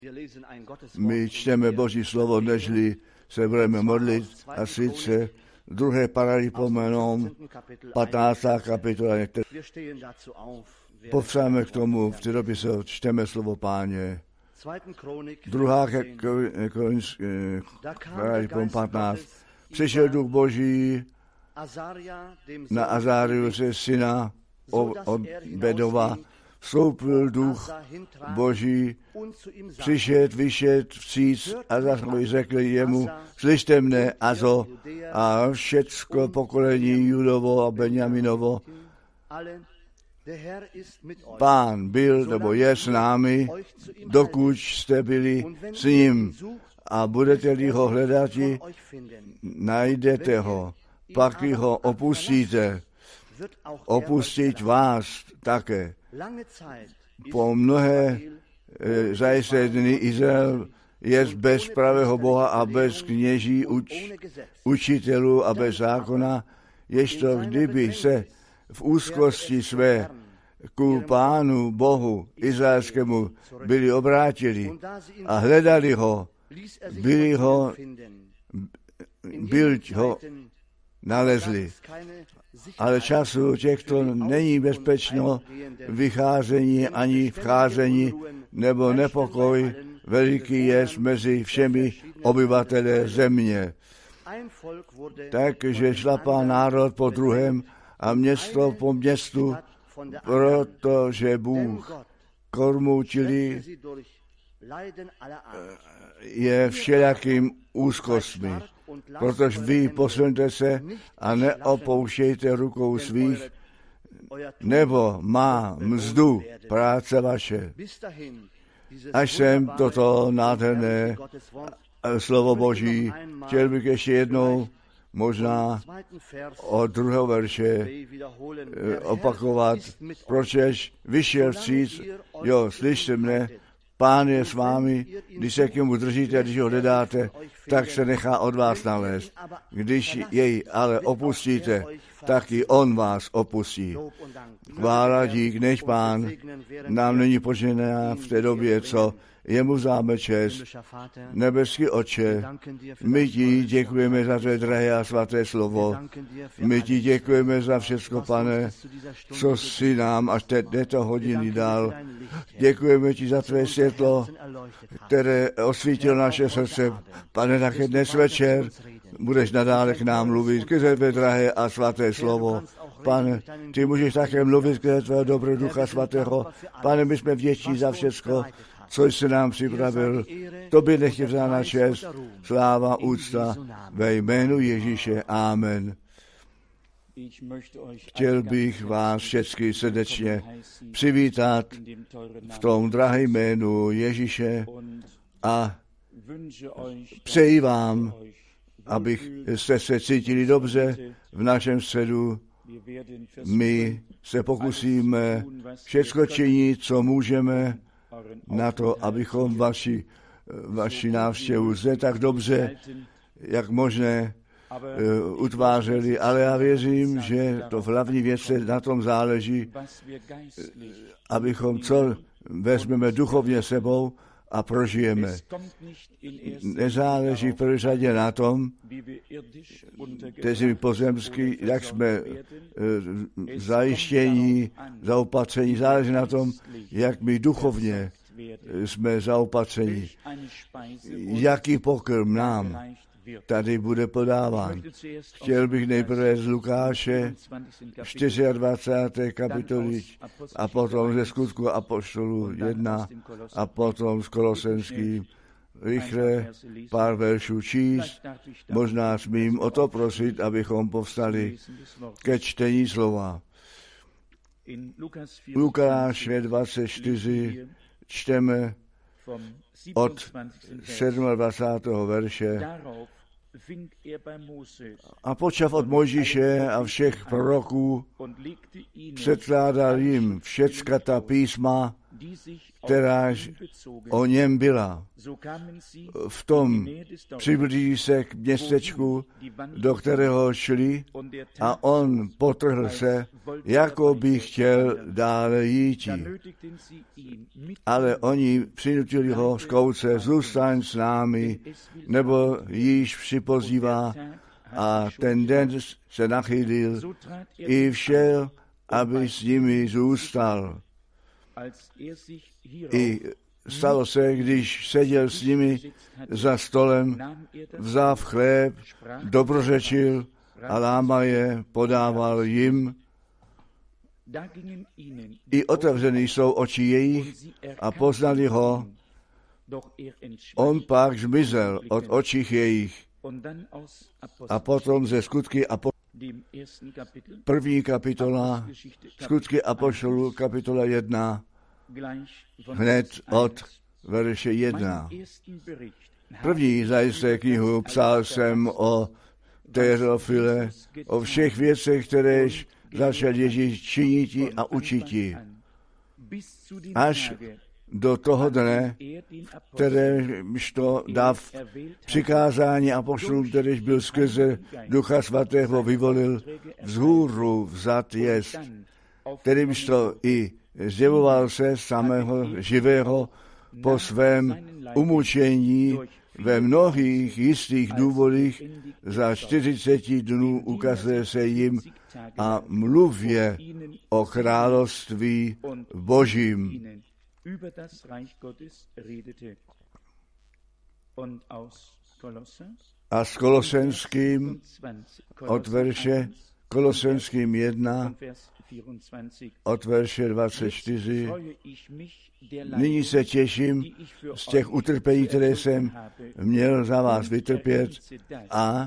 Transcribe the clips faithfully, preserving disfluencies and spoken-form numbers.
My čteme Boží slovo, nežli se budeme modlit, a sice druhé Paralipomenon, patnáctá kapitola. Povstáme k tomu, v té době se čteme slovo Páně. Druhá Paralipon patnáct. Přišel duch Boží na Azáriuse, syna od Bedova, vstoupil duch Boží, přišet, vyšet, vcíc, a zase řekli jemu, slyšte mne, Azo, a všecko pokolení Judovo a Benjaminovo, Pán byl nebo je s námi, dokud jste byli s ním, a budete-li ho hledat, najdete ho, pak ho opustíte, opustit vás také. Po mnohé e, zajisté dny Izrael je bez pravého Boha a bez kněží, uč, učitelů a bez zákona, ježto kdyby se v úzkosti své ku Pánu Bohu izraelskému byli obrátili a hledali ho, byli ho, byl ho nalezli. Ale času těchto není bezpečno vycházení ani vcházení, nebo nepokoj veliký je mezi všemi obyvateli země. Takže šlapá národ po druhém a město po městu, protože Bůh kormoučili je všelijakým úzkostmi. Protože vy posuňte se a neopouštějte rukou svých, nebo má mzdu práce vaše. Až jsem toto nádherné slovo Boží, chtěl bych ještě jednou možná od druhého verše opakovat, pročež vyšel vstříc, jo, slyšte mne, Pán je s vámi, když se k němu držíte, když ho hledáte, tak se nechá od vás nalézt. Když jej ale opustíte, tak i on vás opustí. Chvála dík, než Pán nám není požená v té době, co jemu záme čest. Nebeský Otče, my ti děkujeme za tvé drahé a svaté slovo. My ti děkujeme za všechno, Pane, co jsi nám až této hodiny dal. Děkujeme ti za tvé světlo, které osvítilo naše srdce. Pane, také dnes večer budeš nadále k nám mluvit, skrze tvé drahé a svaté slovo. Pane, ty můžeš také mluvit skrze tvého dobrého Ducha Svatého. Pane, my jsme vděční za všechno, co jsi nám připravil. Tobě nech je vzána čest, sláva, úcta ve jménu Ježíše. Amen. Chtěl bych vás všechny srdečně přivítat v tom drahém jménu Ježíše a přeji vám, abych jste se cítili dobře v našem středu. My se pokusíme všechno činit, co můžeme, na to, abychom vaši, vaši návštěvu zde tak dobře, jak možné, uh, utvářeli, ale já věřím, že to v hlavní věci na tom záleží, abychom co vezmeme duchovně sebou a prožijeme. Nezáleží v první řadě na tom, kteří pozemský, jak jsme uh, zajištění, zaopatření, záleží na tom, jak my duchovně jsme zaopatřeni. Jaký pokrm nám tady bude podáván. Chtěl bych nejprve z Lukáše dvacáté čtvrté kapitoly a potom ze Skutku apoštolů jedna a potom z Kolosenským rychle pár veršů číst. Možná smím o to prosit, abychom povstali ke čtení slova. Lukáš dvacet čtyři čteme od dvacátého sedmého verše. A počav od Mojžíše a všech proroků předkládal jim všecka ta písma kteráž o něm byla. V tom přiblíží se k městečku, do kterého šli, a on potrhl se, jako by chtěl dále jít. Ale oni přinutili ho z kouce, zůstaň s námi, nebo již připozývá, a ten den se nachýlil i všel, aby s nimi zůstal. I stalo se, když seděl s nimi za stolem, vzal chléb, dobrořečil a lámal je, podával jim. I otevřený jsou oči jejich a poznali ho. On pak zmizel od očích jejich. A potom ze skutky a po... první kapitola, skutky apoštolů, kapitola jedna, hned od verše jedna. První zajisté knihu psal jsem o Teofile, o všech věcech, kteréž začal Ježíš činiti a učiti, až do toho dne, kteréž to dav přikázání apoštolům, kteréž byl skrze Ducha Svatého vyvolil, vzhůru vzat jest, kterýmž to i zjevoval se samého živého po svém umučení ve mnohých jistých důvodech za čtyřiceti dnů ukazuje se jim a mluvě o království Božím. A s Kolosenským od verše Kolosenským jedna od verše dvacet čtyři. Nyní se těším z těch utrpení, které jsem měl za vás vytrpět, a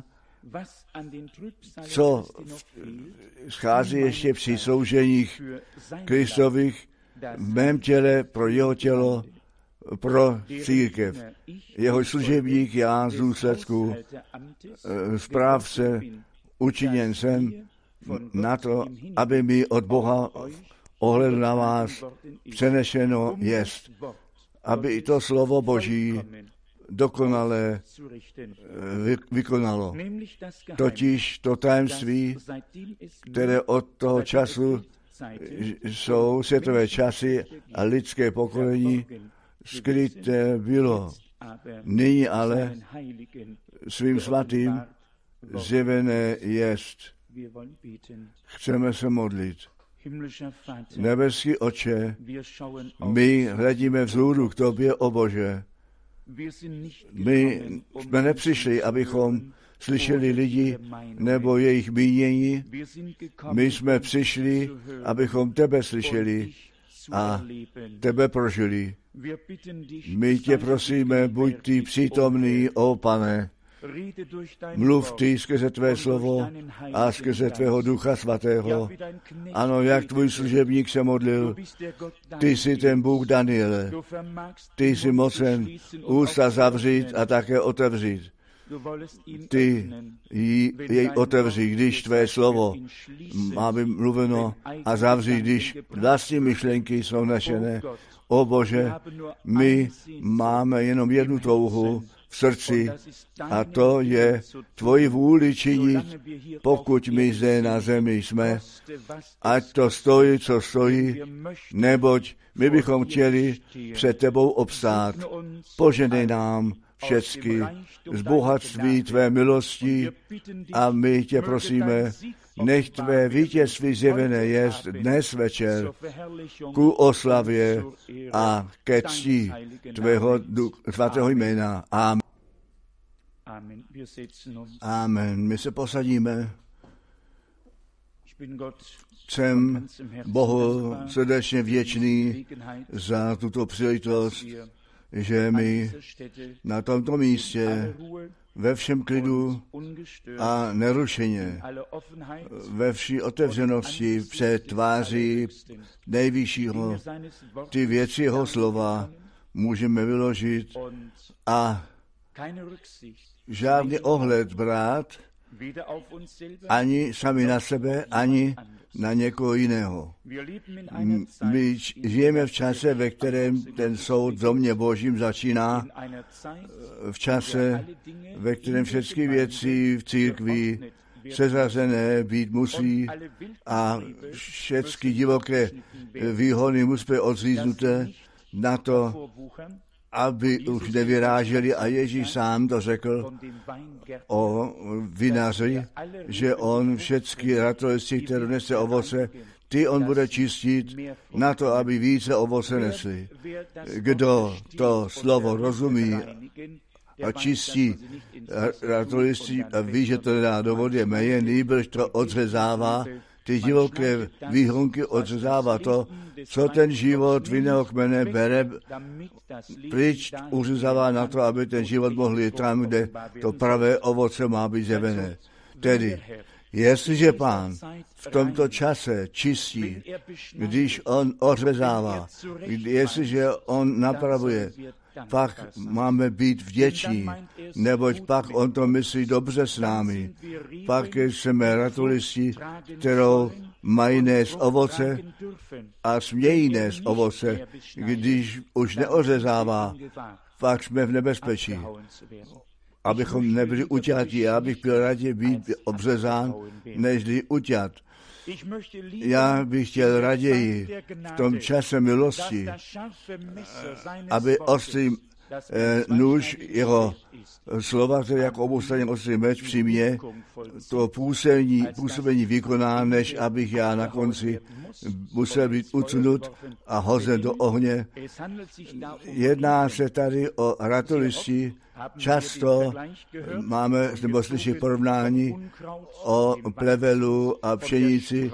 co schází ještě při slouženích Kristových v mém těle pro jeho tělo, pro církev. Jeho služebník já z důsledku správce učiněn jsem na to, aby mi od Boha ohledu na vás přenešeno jest, aby i to slovo Boží dokonale vykonalo. Totiž to tajemství, které od toho času jsou světové časy a lidské pokolení, skryté bylo. Nyní ale svým svatým zjevené jest. Chceme se modlit. Nebeský Otče, my hledíme vzhůru k Tobě, o Bože. My jsme nepřišli, abychom slyšeli lidi nebo jejich mínění. My jsme přišli, abychom Tebe slyšeli a Tebe prožili. My Tě prosíme, buď Ty přítomný, ó Pane. Mluv Ty skrze Tvé slovo a skrze Tvého Ducha Svatého. Ano, jak Tvůj služebník se modlil, Ty jsi ten Bůh Daniele. Ty jsi mocen ústa zavřít a také otevřít. Ty jej otevří, když Tvé slovo má být mluveno, a zavří, když vlastní myšlenky jsou nešené. O Bože, my máme jenom jednu touhu v srdci, a to je Tvoji vůli činit, pokud my zde na zemi jsme, ať to stojí, co stojí, neboť my bychom chtěli před Tebou obstát. Poženej nám všecky z bohatství Tvé milosti a my Tě prosíme, nech Tvé vítězství zjevené jest dnes večer ku oslavě a ke cti Tvého svatého jména. Amen. Amen. My se posadíme. Jsem Bohu srdečně vděčný za tuto příležitost, že mi na tomto místě ve všem klidu a nerušeně, ve vší otevřenosti před tváří nejvyššího ty věci jeho slova můžeme vyložit a žádný ohled brát ani sami na sebe, ani na někoho jiného. My žijeme v čase, ve kterém ten soud v domě Božím začíná, v čase, ve kterém všechny věci v církvi seřazené být musí a všechny divoké výhony musí být odříznuté na to, aby už nevyráželi. A Ježíš sám to řekl o vinaři, že on všechny ratolesti, které nese ovoce, ty on bude čistit na to, aby více ovoce nesli. Kdo to slovo rozumí a čistí ratolesti a ví, že to nedá do vody meje, nýbrž to odřezává, ty divoké výhonky odřezává to, co ten život vinného kmene bere pryč, uřezává na to, aby ten život mohl jít tam, kde to pravé ovoce má být zjevené. Tedy, jestliže Pán v tomto čase čistí, když on odřezává, jestliže on napravuje, pak máme být vděční, neboť pak on to myslí dobře s námi. Pak jsme ratolesti, kterou mají nést ovoce a smějí nést ovoce, když už neořezává, pak jsme v nebezpečí. Abychom nebyli uťatí, já bych byl raději být obřezán, nežli uťat. Já bych chtěl raději v tom čase milosti, aby ostrý eh, nůž jeho slova, které jako oboustranně ostrý meč při mně, to působení, působení vykoná, než abych já na konci musel být ucnut a hozen do ohně. Jedná se tady o ratolisti. Často máme, nebo slyší porovnání o plevelu a pšenici,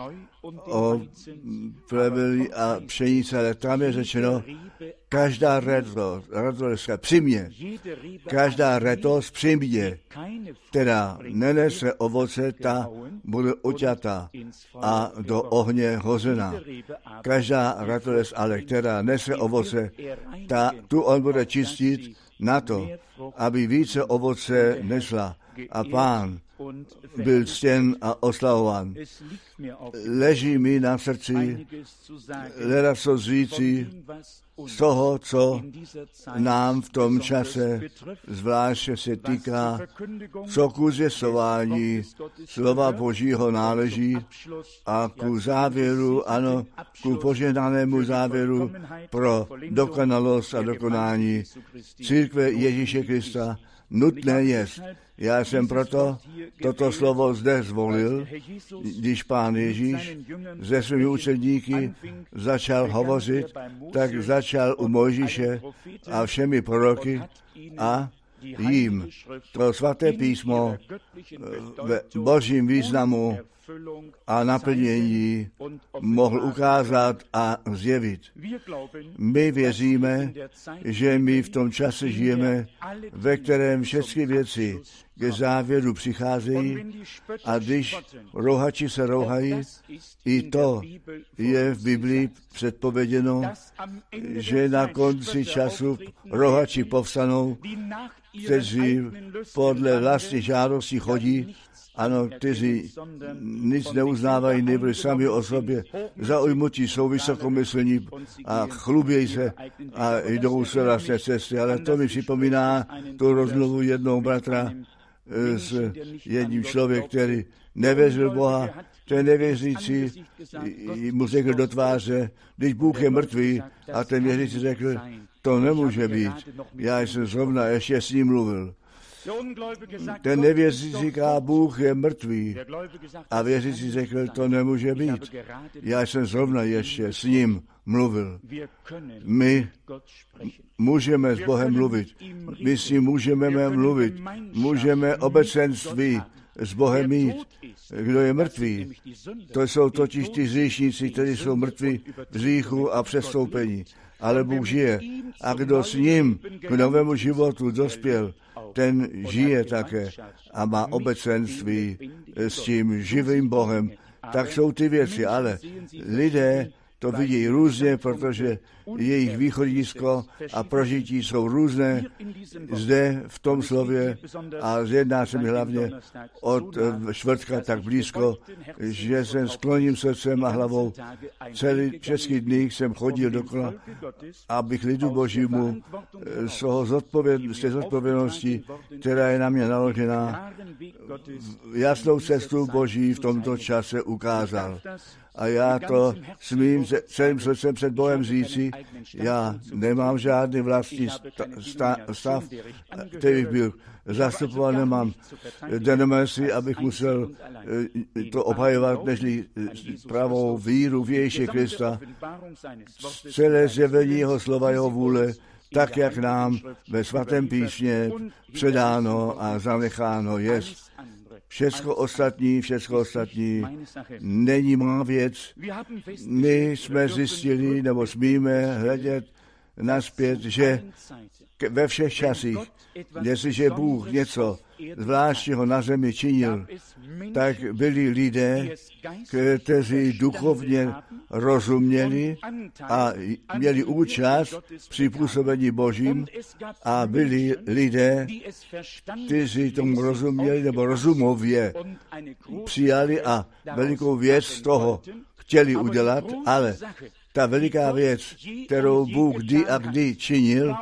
o pleveli a pšenici, ale tam je řečeno, každá ratolestka při mě, každá retost při mě, která nenese ovoce, ta bude uťata a do ohně hozená. Každá ratolest, ale která nese ovoce, ta, tu on bude čistit na to, aby více ovoce nesla. A Pán byl ctěn a oslavován. Leží mi na srdci leda co říci z toho, co nám v tom čase zvláště se týká, co ku zvěstování slova Božího náleží a ku závěru, ano, ku požehnanému závěru pro dokonalost a dokonání církve Ježíše Krista nutné jest. Já jsem proto toto slovo zde zvolil, když Pán Ježíš se svými učedníky začal hovořit, tak začal u Mojžíše a všemi proroky a jim to svaté písmo ve božím významu a naplnění mohl ukázat a zjevit. My věříme, že my v tom čase žijeme, ve kterém všechny věci ke závěru přicházejí a když rouhači se rouhají, i to je v Biblii předpověděno, že na konci času rouhači povstanou, kteří podle vlastní žádosti chodí, ano, kteří nic neuznávají, nebyli sami o sobě, zaujmutí jsou vysokomyslní a chlubějí se a jdou se vlastné cesty. Ale to mi připomíná tu rozmluvu jednoho bratra s jedním člověkem, který nevěřil Boha, ten nevěřící mu řekl do tváře, když Bůh je mrtvý, a ten věřící řekl, to nemůže být, já jsem zrovna ještě s ním mluvil. Ten nevěřící říká, Bůh je mrtvý. A věřící řekl, to nemůže být. Já jsem zrovna ještě s ním mluvil. My můžeme s Bohem mluvit. My s ním můžeme mluvit. Můžeme obecenství s Bohem mít. Kdo je mrtvý? To jsou totiž ty hříšníci, kteří jsou mrtví v hříchu a přestoupení. Ale Bůh žije. A kdo s ním k novému životu dospěl, ten žije také a má obecenství s tím živým Bohem. Tak jsou ty věci, ale lidé to vidí různě, protože jejich východisko a prožití jsou různé. Zde v tom slově a jedná se mi hlavně od čtvrtka tak blízko, že jsem skloním srdcem a hlavou. Celý český dny jsem chodil dokola, abych lidu Božímu z toho zodpověd, z té zodpovědnosti, která je na mě naložená, jasnou cestu Boží v tomto čase ukázal. A já to smím celým srdcem před Bohem říci, já nemám žádný vlastní sta, stav, který byl zastupoval, nemám denominaci, abych musel to obhajovat, nežli pravou víru v Ježíše Krista. Celé zjevení jeho slova, jeho vůle, tak, jak nám ve svatém písmě předáno a zanecháno jest. Všecko ostatní, všecko ostatní není má věc. My jsme zjistili, nebo smíme hledět naspět, že ve všech časích, jestliže Bůh něco zvláštního na zemi činil, tak byli lidé, kteří duchovně rozuměli a měli účast při působení Božím a byli lidé, kteří tomu rozuměli nebo rozumově přijali a velikou věc z toho chtěli udělat, ale ta veliká věc, kterou Bůh kdy a kdy činil,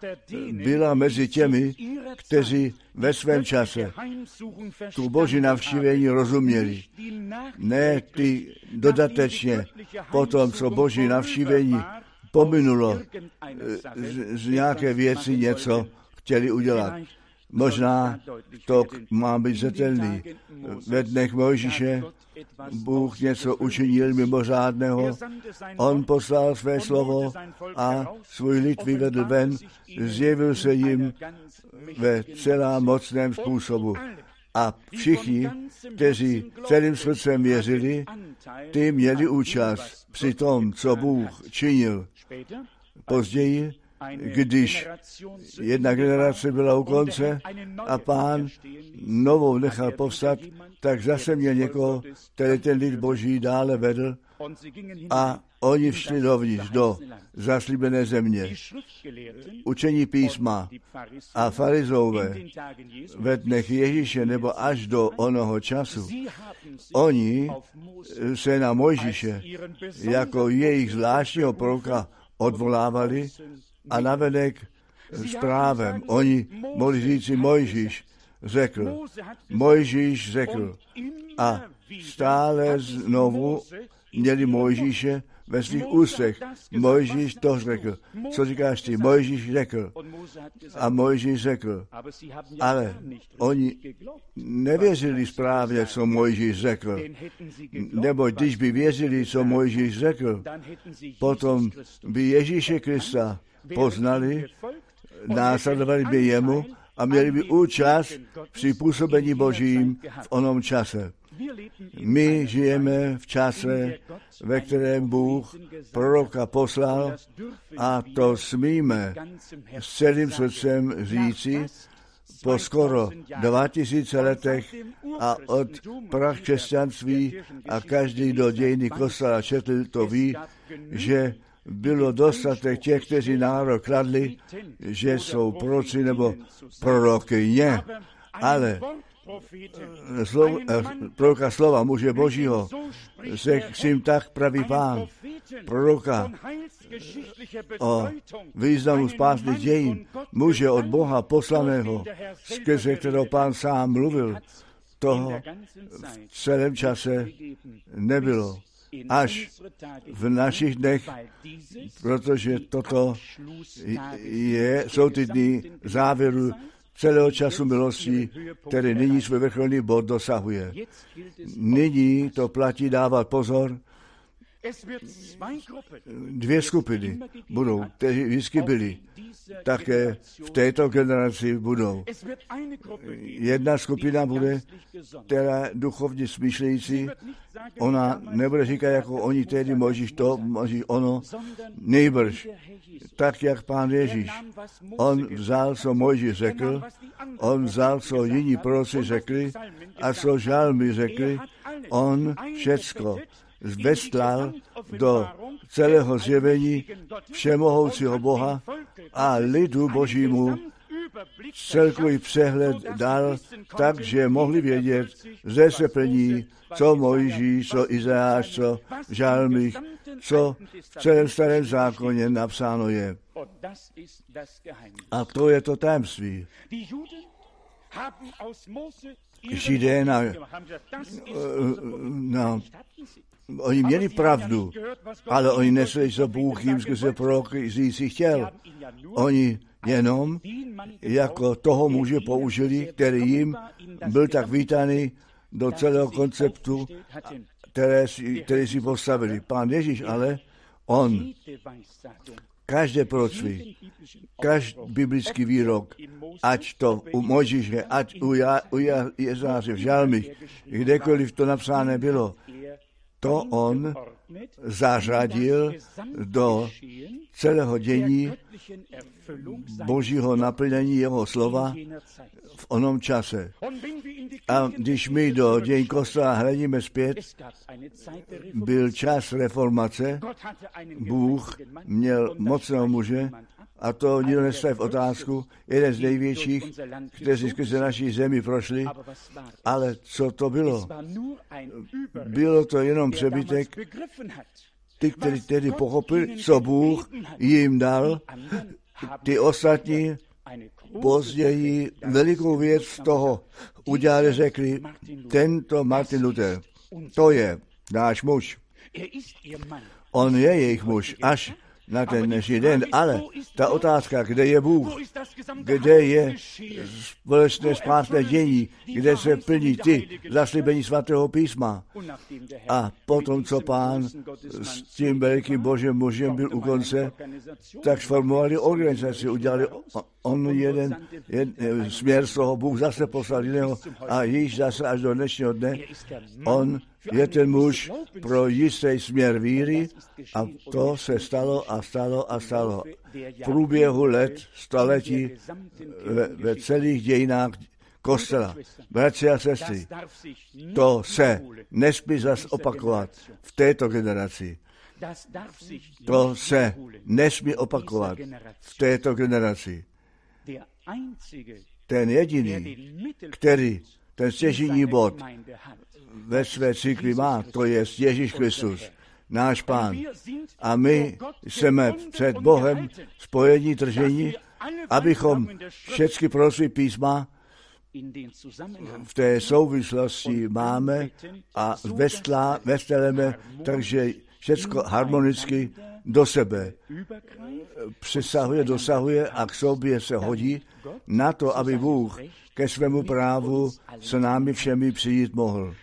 byla mezi těmi, kteří ve svém čase tu Boží navštívení rozuměli. Ne ty dodatečně po tom, co Boží navštívení pominulo, z, z nějaké věci něco chtěli udělat. Možná to má být zřetelný. Ve dnech Mojžíše Bůh něco učinil mimořádného. On poslal své slovo a svůj lid vyvedl ven, zjevil se jim ve celá mocném způsobu. A všichni, kteří celým srdcem věřili, ty měli účast při tom, co Bůh činil. Později, když jedna generace byla u konce a Pán novou nechal povstat, tak zase měl někoho, který ten lid Boží dále vedl a oni všli dovnitř do zaslíbené země. Učení písma a farizové ve dnech Ježíše nebo až do onoho času, oni se na Mojžíše jako jejich zvláštního proroka odvolávali a navenek s právem. Oni mohli říci, Mojžíš řekl, Mojžíš řekl a stále znovu měli Mojžíše ve svých ústech. Mojžíš to řekl. Co říkáš ty? Mojžíš řekl. A Mojžíš řekl. Ale oni nevěřili správně, co Mojžíš řekl. Nebo když by věřili, co Mojžíš řekl, potom by Ježíše Krista poznali, následovali by jemu a měli by účast při působení Božím v onom čase. My žijeme v čase, ve kterém Bůh proroka poslal a to smíme s celým srdcem říci po skoro dva tisíce letech a od prach křesťanství a každý, kdo dějiny kostela četl, to ví, že bylo dostatek těch, kteří nárok kladli, že jsou proroci nebo prorokyně, ale Slov, proroka slova muže Božího, se ksím tak praví Pán, proroka o významu spásných dějin, muže od Boha poslaného, skrze kterého Pán sám mluvil, toho v celém čase nebylo. Až v našich dnech, protože toto je, jsou ty dny závěru celého času milosti, který nyní svůj vrcholný bod dosahuje. Nyní to platí dávat pozor. Dvě skupiny budou, kteří vždycky byli, také v této generaci budou. Jedna skupina bude, která duchovně smýšlející, ona nebude říkat, jako oni tehdy Mojžíš to, Mojžíš ono, nejbrž, tak jak Pán Ježíš. On vzal, co Mojžíš řekl, on vzal, co jiní proroci řekli a co žalmy řekli, on všecko veslal do celého zjevení všemohoucího Boha a lidu Božímu celkový přehled dal, takže mohli vědět, že se plní, co Mojžíš, co Izajáš, co v žalmích, co v celém starém zákoně napsáno je. A to je to tajemství. Židé na, na, oni měli pravdu, ale oni nesli, co Bůh jim skrze proroky říci chtěl. Oni jenom jako toho muže použili, který jim byl tak vítaný do celého konceptu, které si, který si postavili. Pán Ježíš ale, on každé proroctví, každý biblický výrok, ať to u Mojžíše, ať u, ja, u ja, Jezáře v žalmích, kdekoliv to napsáno bylo, to on zařadil do celého dění Božího naplnění jeho slova v onom čase. A když my do dějin kostela hledíme zpět, byl čas reformace, Bůh měl mocného muže, a to nikdo nestaví v otázku, jeden z největších, kteří skrze naší zemi prošli, ale co to bylo? Bylo to jenom přebytek, ty, kteří tedy pochopili, co Bůh jim dal, ty ostatní později velikou věc z toho udělali, řekli, tento Martin Luther, to je náš muž. On je jejich muž, až na ten dnešní den, ale ta otázka, kde je Bůh, kde je společné spásné dění, kde se plní ty zaslíbení svatého písma. A potom, co Pán s tím velikým božím mužem byl u konce, tak sformovali organizaci, udělali on jeden, jeden směr z toho, Bůh zase poslal jiného a již zase až do dnešního dne, on je ten muž pro jistý směr víry a to se stalo a stalo a stalo. V průběhu let, století, ve, ve celých dějinách kostela. Bratři a sestry, to se nesmí zas opakovat v této generaci. To se nesmí opakovat v této generaci. Ten jediný, který ten stěžejní bod ve své církvi má, to je Ježíš Kristus, náš Pán. A my jsme před Bohem spojení, držení, abychom všechny proroctví písma v té souvislosti máme a vesteleme, takže všechno harmonicky do sebe přesahuje, dosahuje a k sobě se hodí na to, aby Bůh ke svému právu s námi všemi přijít mohl.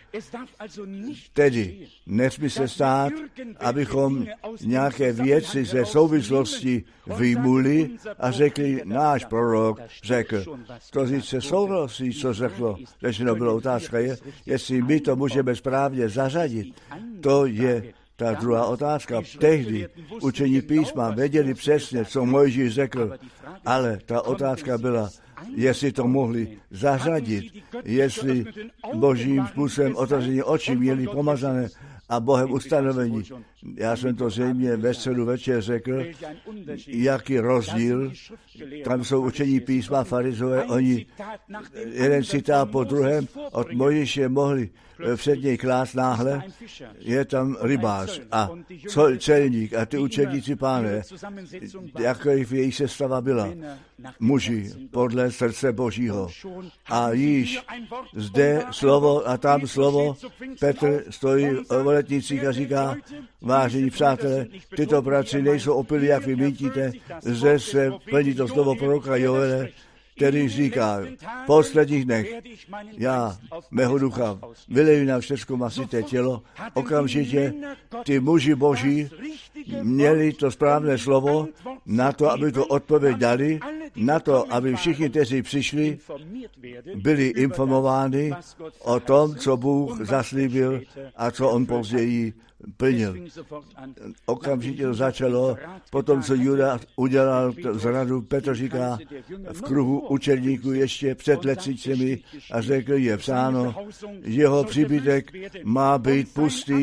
Tedy nesmí se stát, abychom nějaké věci ze souvislosti vyjmuli a řekli, náš prorok řekl. To sice souvisí, co řeklo, řečeno bylo, otázka je, jestli my to můžeme správně zařadit. To je ta druhá otázka. Tehdy učení písma věděli přesně, co Mojžíš řekl, ale ta otázka byla, jestli to mohli zařadit, jestli božím způsobem otevření oči měli pomazané a Bohem ustanovení. Já jsem to zřejmě ve středu večer řekl, jaký rozdíl. Tam jsou učení písma, farizové, oni jeden citát po druhém od Mojžíše mohli před něj klást náhle, je tam rybář a celník a ty učedníci Páne, jakkoliv jejich sestava byla, muži podle srdce Božího. A již zde slovo a tam slovo, Petr stojí v letnicích a říká, vážení přátelé, tyto bratři nejsou opilí, jak vy mítíte, zde se plní to slovo proroka Joele, který říká, v posledních dnech já, mého ducha, vyleju na všechno masité tělo, okamžitě ty muži boží měli to správné slovo na to, aby to odpověď dali, na to, aby všichni, kteří přišli, byli informováni o tom, co Bůh zaslíbil a co on později plnil. Okamžitě to začalo, potom, co Juda udělal zradu, Petr říká v kruhu učedníků ještě před letnicemi a řekl, je psáno, jeho příbytek má být pustý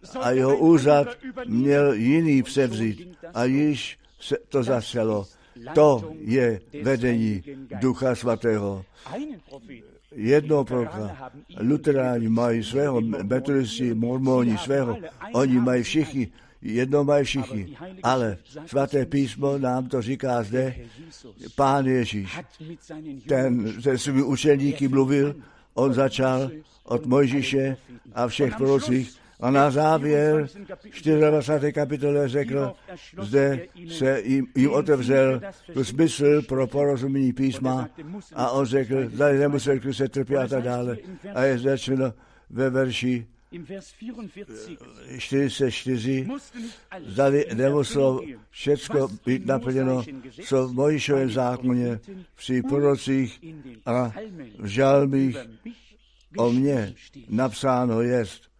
a jeho úřad měl jiný převzít a již se to začalo. To je vedení Ducha Svatého. Jedno proroka, luteráni mají svého, metodisti, mormoni svého, oni mají všichni, jedno mají všichni, ale svaté písmo nám to říká zde, Pán Ježíš, ten se svými učeníky mluvil, on začal od Mojžíše a všech prorocích a na závěr dvacáté čtvrté kapitole řekl, zde se jim, jim otevřel smysl pro porozumění písma a on řekl, zde nemusel se trpět a tak dále. A je řečeno ve verši čtyřicet čtyři, zdali nemuselo všecko být naplněno, co v Mojžíšovém zákoně, při prorocích a v žalmích o mně napsáno jest.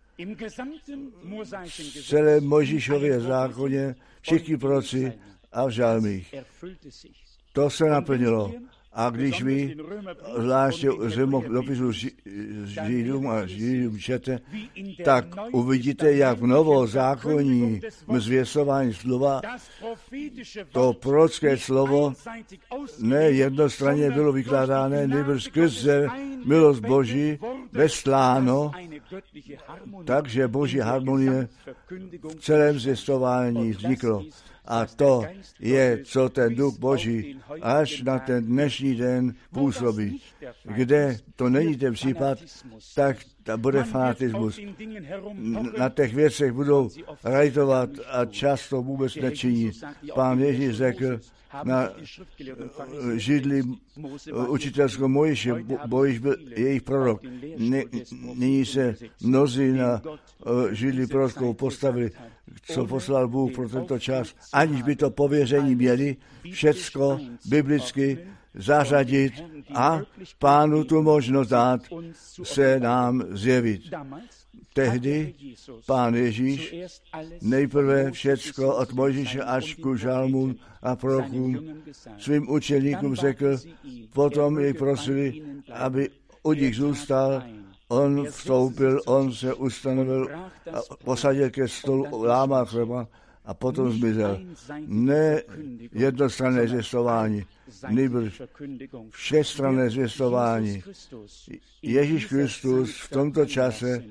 V celém Mojžíšově zákoně všichni proroci a v žalmích. To se naplnilo. A když vy, zvláště z dopisu Židům a Židům čtete, tak uvidíte, jak v novozákonním zvěstování slova to prorocké slovo ne jednostranně bylo vykládáno, nebo skrze milost Boží vesláno, takže Boží harmonie v celém zvěstování vzniklo. A to je, co ten Duch Boží až na ten dnešní den působí. Kde to není ten případ, tak ta bude fanatismus. Na těch věcech budou rajtovat a často vůbec nečiní. Pán Ježíš řekl na židli učitelskou Mojžíše, Mojžíš byl jejich prorok. Nyní se mnozí na židli prorockou postavili, co poslal Bůh pro tento čas, aniž by to pověření měli, všecko biblicky zařadit a Pánu tu možnost dát se nám zjevit. Tehdy Pán Ježíš nejprve všecko od Mojžíše až ku žalmům a prorokům svým učeníkům řekl, potom jej prosili, aby u nich zůstal. On vstoupil, on se ustanovil, a posadil ke stolu, lámal chleba a potom zmizel. Ne jednostranné zvěstování, nýbrž všestranné zvěstování. Ježíš Kristus v tomto čase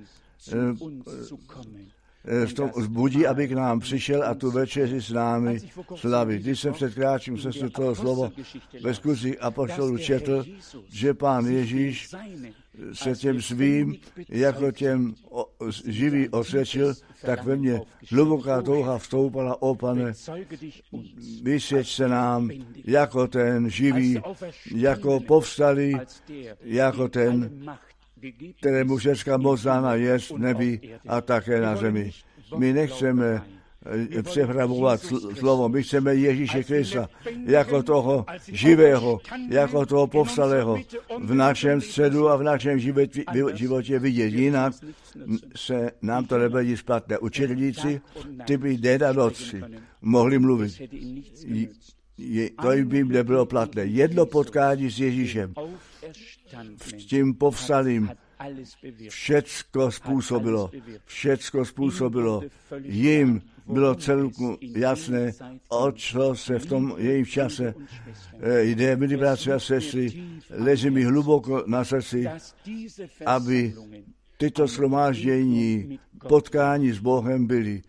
v tom zbudí, aby k nám přišel a tu večeři s námi slavit. Když jsem před kráčím cestu toho slovo ve skutcích apoštolů četl, že Pán Ježíš se těm svým, jako těm živý osvědčil, tak ve mně hluboká touha vstoupala, o Pane, vysvěť se nám jako ten živý, jako povstalý, jako ten, kterému všecká moc dána jest v nebi a také na zemi. My nechceme přepravovat slovo, my chceme Ježíše Krista jako toho živého, jako toho povstalého v našem středu a v našem životě vidět. Jinak se nám to nebude nic platné. Učitelníci, ty by den a noci mohli mluvit. Je, to by jim nebylo platné. Jedno potkání s Ježíšem, v tím povstalým, všecko způsobilo, všecko způsobilo. Jim bylo celku jasné, o co se v tom jejím čase jde. Milí bratři a sestry, leží mi hluboko na srdci, aby tyto shromáždění, potkání s Bohem byly,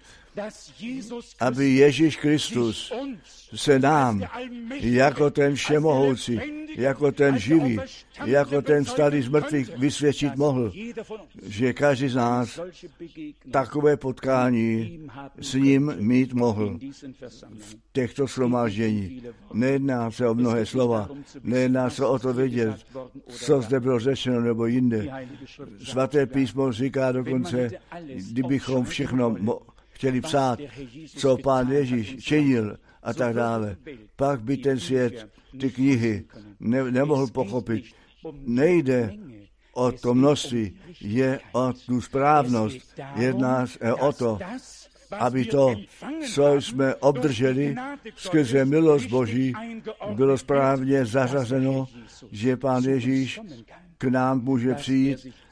aby Ježíš Kristus se nám, jako ten všemohoucí, jako ten živý, jako ten vstalý z mrtvých vysvědčit mohl, že každý z nás takové potkání s ním mít mohl v těchto shromáždění. Nejedná se o mnohé slova, nejedná se o to vědět, co zde bylo řečeno nebo jinde. Svaté písmo říká dokonce, kdybychom všechno mo- chtěli psát, co Pán Ježíš činil a tak dále, pak by ten svět ty knihy ne, nemohl pochopit. Nejde o to množství, je o tu správnost. Jedná se o to, aby to, co jsme obdrželi skrze milost Boží, bylo správně zařazeno, že Pán Ježíš k nám může přijít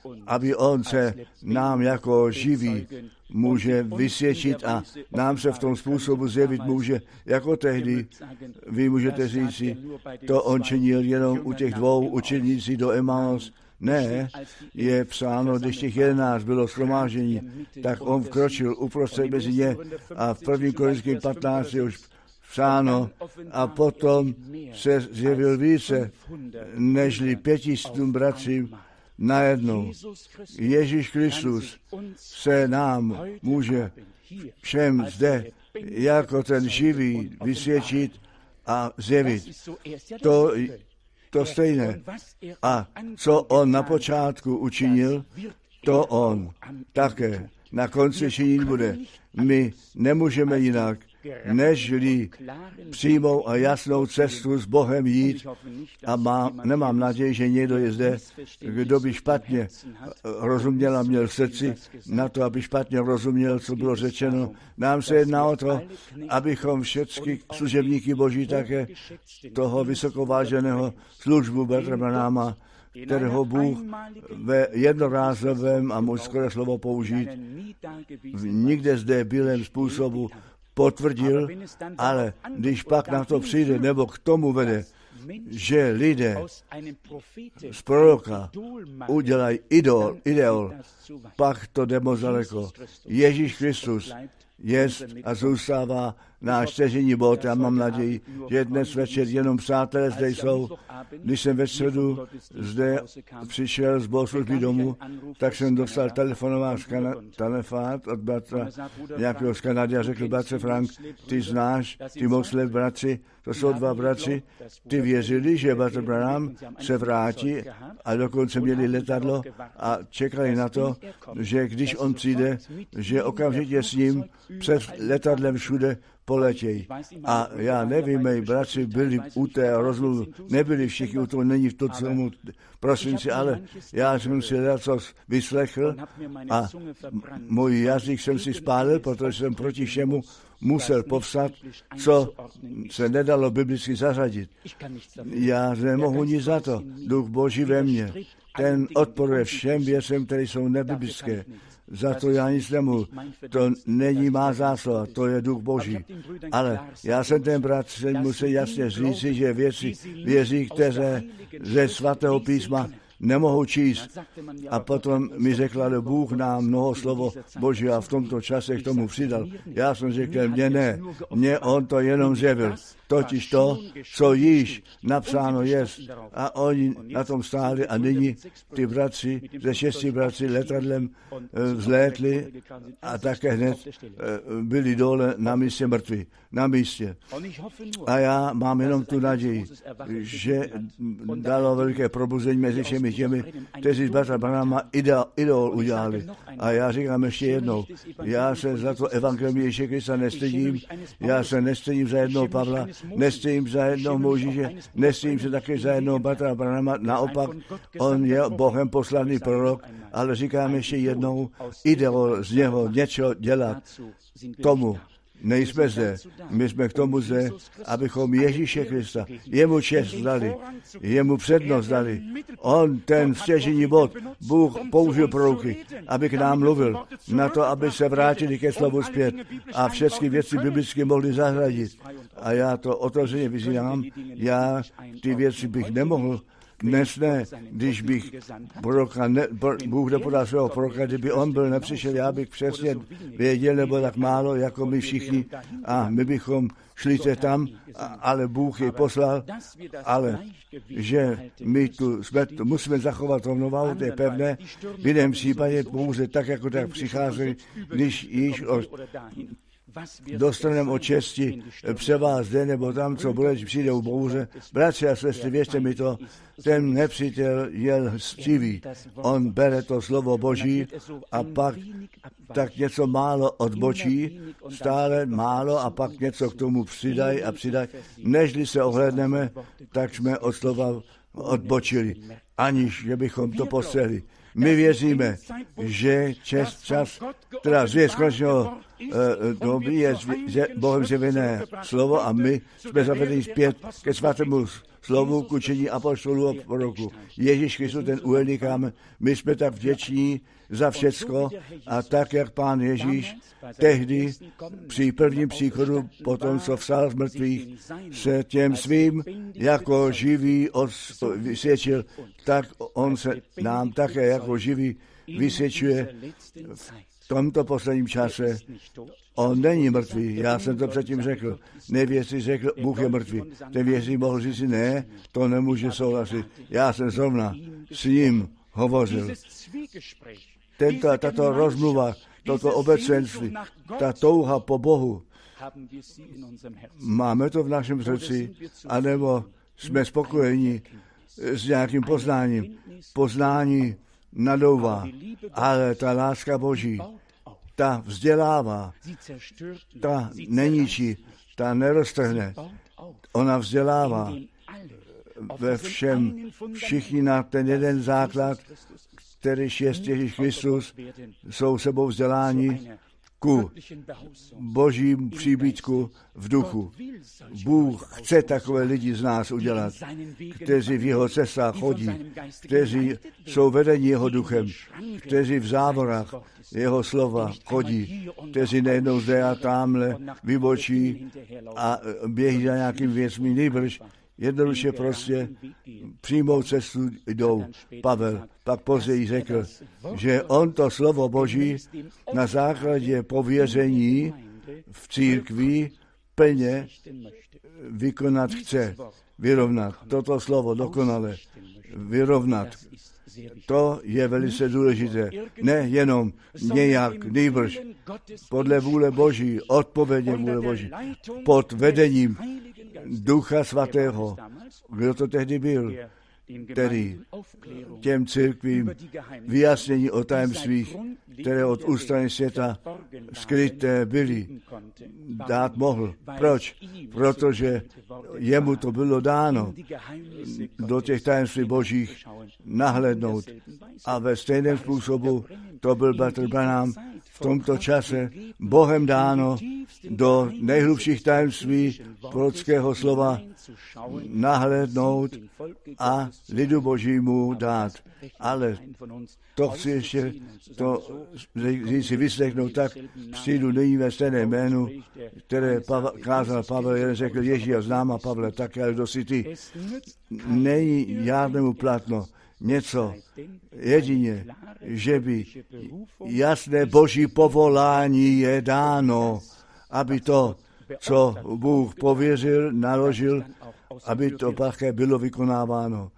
aby on se nám jako živý může vysvědčit a nám se v tom způsobu zjevit může, jako tehdy. Vy můžete říci, to on činil jenom u těch dvou učenící do Emaus. Ne, je psáno, když těch jedenáct bylo shromáždění, tak on vkročil uprostřed mezi ně a v první Korinským patnáct je už psáno a potom se zjevil více, nežli pětistům bratřím najednou. Ježíš Kristus se nám může všem zde jako ten živý vysvědčit a zjevit. To To stejné. A co on na počátku učinil, to on také na konci činit bude. My nemůžeme jinak, nežli přímou a jasnou cestu s Bohem jít a má, nemám naději, že někdo je zde, kdo by špatně rozuměl a měl v srdci na to, aby špatně rozuměl, co bylo řečeno. Nám se jedná o to, abychom všechny služebníky Boží také toho vysokováženého službu Bratra Branáma, kterého Bůh ve jednorázovém a můžu skoro slovo použít, nikde zde bylém způsobu potvrdil, ale když pak na to přijde, nebo k tomu vede, že lidé z proroka udělají idol, ideol, pak to jde moc daleko. Ježíš Kristus jest a zůstává náš stěžejní bod. Já mám naději, že dnes večer jenom přátelé zde jsou. Když jsem ve středu zde přišel z bohoslužby domů, tak jsem dostal telefonová telefát od bratra nějakého z Kanady a řekl, bratře Frank, ty znáš ty Moslem bratři, to jsou dva bratři, ty věřili, že bratr Branham se vrátí a dokonce měli letadlo a čekali na to, že když on přijde, že okamžitě s ním před letadlem všude poletějí. A já nevím, mý bratři byli u té rozmluvy, nebyli všichni u toho, není v to tomu prosinci, ale já jsem si něco vyslechl a můj jazyk jsem si spálil, protože jsem proti všemu musel povstat, co se nedalo biblicky zařadit. Já nemohu nic za to. Duch Boží ve mně, ten odporuje všem věcem, které jsou nebiblické. Za to já nic nemohu. To není má zásluha, to je Duch Boží. Ale já jsem ten brat, musel jasně říct, že věci věří, které ze svatého písma nemohou číst. A potom mi řekla, že Bůh nám mnoho slovo Boží a v tomto čase k tomu přidal. Já jsem řekl, mně ne, mně on to jenom zjevil. Totiž to, co již napsáno je. A oni na tom stáli a nyní ty bratři, ze šesti bratři letadlem vzlétli a také hned byli dole na místě mrtví. Na místě. A já mám jenom tu naději, že dalo velké probuzení mezi všemi těmi, kteří z bratra Branhama idol udělali. A já říkám ještě jednou, já se za to evangelium Ježíše Krista nestydím, já se nestydím za jednoho Pavla, nestydím za jednoho Mojžíše, nestydím se také za jednoho bratra Branhama, naopak, on je Bohem poslaný prorok, ale říkám ještě jednou, idol z něho něco dělat tomu. Nejsme zde, my jsme k tomu zde, abychom Ježíše Krista, jemu čest dali, jemu přednost dali. On ten stěžejní bod, Bůh použil proroky, aby k nám mluvil, na to, aby se vrátili ke slovu zpět a všechny věci biblicky mohli zahradit. A já to otevřeně vyzývám, já ty věci bych nemohl. Dnes ne, když bych proroka ne, Bůh nepodal svého proroka, kdyby on byl nepřišel, já bych přesně věděl, nebo tak málo, jako my všichni, a my bychom šli se tam, ale Bůh je poslal, ale že my tu jsme, tu musíme zachovat rovnováhu, to je pevné, v jiném případě pouze tak, jako tak přichází, když již o dostaneme o česti převá zde nebo tam, co bude, že přijde u bouře. Bratři a sestry, věřte mi to, ten nepřítel je lstivý. On bere to slovo Boží a pak tak něco málo odbočí, stále málo a pak něco k tomu přidají a přidají. Nežli se ohlédneme, tak jsme od slova odbočili, aniž že bychom to postřehli. My věříme, že čas, čas teda zvěst konečného doby je Bohem zjevené slovo a my jsme zavedeni zpět ke svatému slovu, k učení apoštolů a proroků. Ježíš Kristus, ten úhelný kámen, my jsme tak vděční za všecko a tak, jak Pán Ježíš tehdy při prvním příchodu, potom co vstal z mrtvých, se těm svým jako živý vysvědčil, tak on se nám také jako živý vysvědčuje v tomto posledním čase. On není mrtvý, já jsem to předtím řekl. Nevěřící řekl, Bůh je mrtvý. Ten věřící mohl říct, ne, to nemůže souhlasit. Já jsem zrovna s ním hovořil. Tento, tato rozmluva, toto obecenství, ta touha po Bohu, máme to v našem srdci, anebo jsme spokojeni s nějakým poznáním. Poznání nadouvá, ale ta láska Boží, ta vzdělává, ta neničí, ta neroztrhne. Ona vzdělává ve všem, všichni na ten jeden základ, který je Ježíš Kristus, jsou sebou vzděláni ku Božím příbytku v duchu. Bůh chce takové lidi z nás udělat, kteří v jeho cestách chodí, kteří jsou vedeni jeho duchem, kteří v závorách jeho slova chodí, kteří nejednou zde a tamhle vybočí a běží za nějakým věcmi, nejbrž jednoduše prostě přímou cestu jdou. Pavel pak později řekl, že on to slovo Boží na základě pověření v církvi plně vykonat chce, vyrovnat. Toto slovo dokonale vyrovnat. To je velice důležité. Ne jenom nějak, nejbrž podle vůle Boží, odpovědně vůle Boží, pod vedením Ducha Svatého. Kdo to tehdy byl? Který těm církvím vyjasnění o tajemstvích, které od ústrany světa skryté byly, dát mohl. Proč? Protože jemu to bylo dáno do těch tajemství Božích nahlédnout. A ve stejném způsobu to byl bratr Branham v tomto čase Bohem dáno do nejhlubších tajemství prorockého slova nahlédnout a lidu Božímu dát. Ale to chci ještě to si vyslechnout, tak přijdu nyní ve stejné jménu, které Pavel, kázal Pavel, jeden řekl Ježíš a známa Pavle, tak ale kdo si ty. Není žádnému platno něco jedině, že by jasné Boží povolání je dáno, aby to, co Bůh pověřil, naložil, aby to také bylo vykonáváno.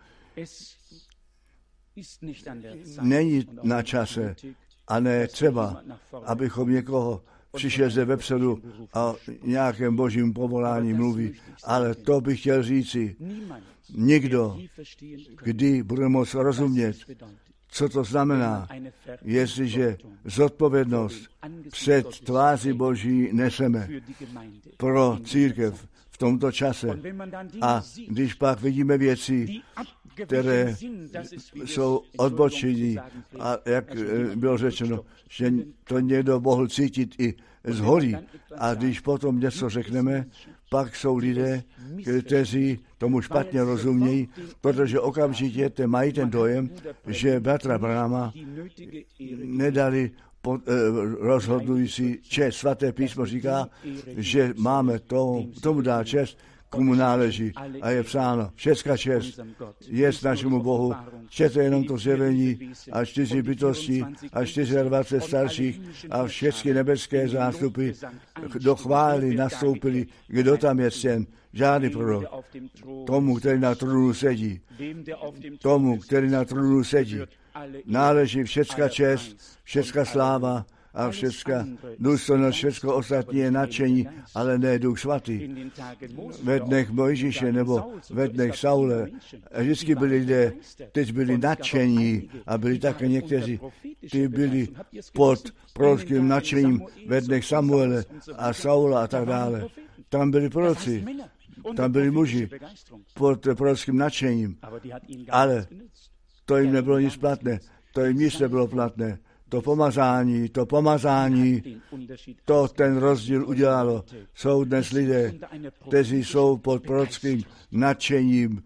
Není na čase a ne třeba, abychom někoho přišel zde vepředu a nějakém Božím povolání mluví, ale to bych chtěl říci, nikdo, kdy bude moct rozumět, co to znamená, jestliže zodpovědnost před tváří Boží neseme pro církev v tomto čase. A když pak vidíme věci, které jsou odbočení, a jak bylo řečeno, že to někdo mohl cítit i z hory, a když potom něco řekneme, pak jsou lidé, kteří tomu špatně rozumějí, protože okamžitě mají ten dojem, že bratra Branhama nedali pod, eh, rozhodující čest. Svaté písmo říká, že máme to, tomu dát čest, komu náleží. A je psáno, všecká čest je s našemu Bohu. Čtěte jenom to zjevení a čtyři bytosti a dvacet čtyři starších a všechny nebeské zástupy do chvály nastoupili. Kdo tam je ctěn? Žádný prorok. Tomu, který na trůnu sedí. Tomu, který na trůnu sedí. Náleží všecká čest, všecká sláva a všecká důstojnost, všecko ostatní je nadšení, ale ne Duch Svatý. Ve dnech Mojžíše nebo ve dnech Saule vždycky byli lidé, teď byli nadšení a byli také někteří, ty byli pod prorockým nadšením ve dnech Samuele a Saula a tak dále. Tam byli proroci, tam byli muži pod prorockým nadšením, ale to jim nebylo nic platné. to i místě bylo platné. To pomazání, to pomazání, to ten rozdíl udělalo. Jsou dnes lidé, kteří jsou pod prorockým nadšením,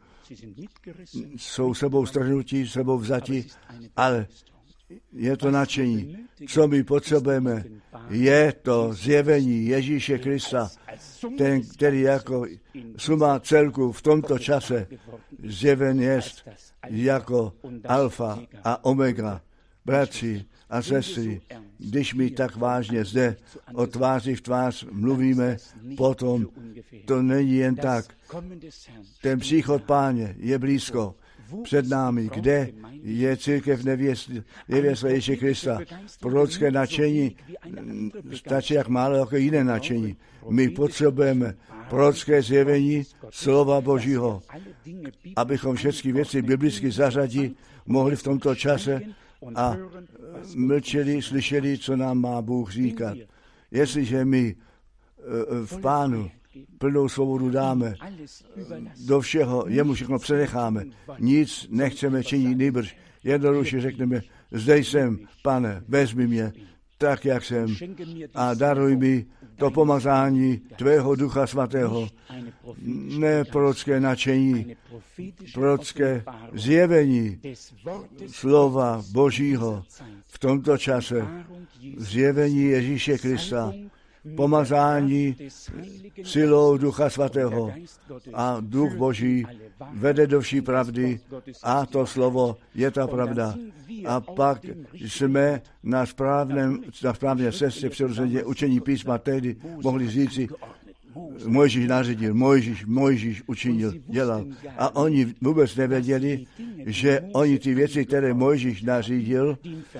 jsou sebou strhnutí, sebou vzati, ale je to nadšení. Co my potřebujeme, je to zjevení Ježíše Krista, ten, který jako suma celku v tomto čase zjeven jest jako alfa a omega. Bratři a sestry, když my tak vážně zde od tváří v tvář mluvíme, potom to není jen tak. Ten příchod Páně je blízko před námi, kde je církev nevěsty Ježíše Krista. Prorocké nadšení stačí jak málo jako jiné nadšení. My potřebujeme prorocké zjevení slova Božího, abychom všechny věci biblicky zařadit mohli v tomto čase a mlčeli, slyšeli, co nám má Bůh říkat. Jestliže my v Pánu plnou svobodu dáme, do všeho, jemu všechno přenecháme, nic nechceme činit, nýbrž jednoduše řekneme, zde jsem, Pane, vezmi mě, tak, jak jsem, a daruj mi to pomazání tvého Ducha Svatého, ne prorocké nadšení, prorocké zjevení slova Božího v tomto čase, zjevení Ježíše Krista, pomazání silou Ducha Svatého a Duch Boží vede do vší pravdy a to slovo je ta pravda. A pak jsme na správném, na správné cestě přirozeně učení písma tehdy mohli říci, Mojžíš nařídil, Mojžíš, Mojžíš učinil, dělal. A oni vůbec nevěděli, že oni ty věci, které Mojžíš nařídil,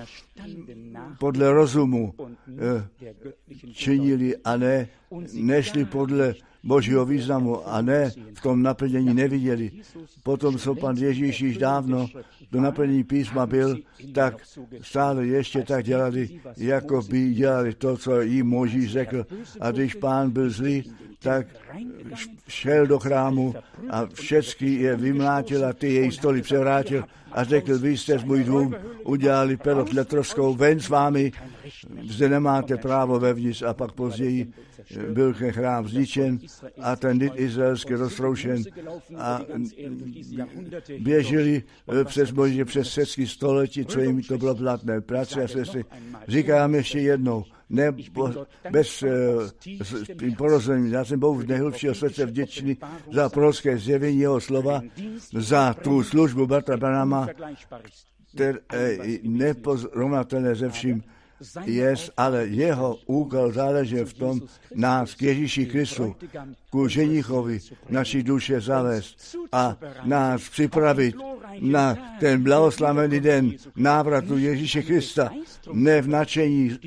podle rozumu činili a ne, nešli podle Božího významu a ne v tom naplnění neviděli. Potom, co pan Ježíš již dávno do naplnění písma byl, tak stále ještě tak dělali, jako by dělali to, co jim Mojžíš řekl. A když pán byl zlý, tak šel do chrámu a všechny je vymlátil a ty její stoly převrátil a řekl, vy jste z můj dům udělali pelot letrovskou, ven s vámi, zde nemáte právo vevnitř. A pak později byl ten chrám zničen a ten lid izraelský roztroušen a běželi přes možná přes všechny století, co jim to bylo platné. Bratři a sestry, říkám ještě jednou, ne bez uh, porozumění. Já jsem Bohu z nejhlubšího srdce vděčný za prorocké zjevení jeho slova, za tu službu bratra Branhama, které neporovnatelné ze vším jest, ale jeho úkol záleží v tom nás k Ježíši Kristu, ku ženichovi naší duše zavést a nás připravit na ten blahoslavený den návratu Ježíše Krista. Ne v nadšení,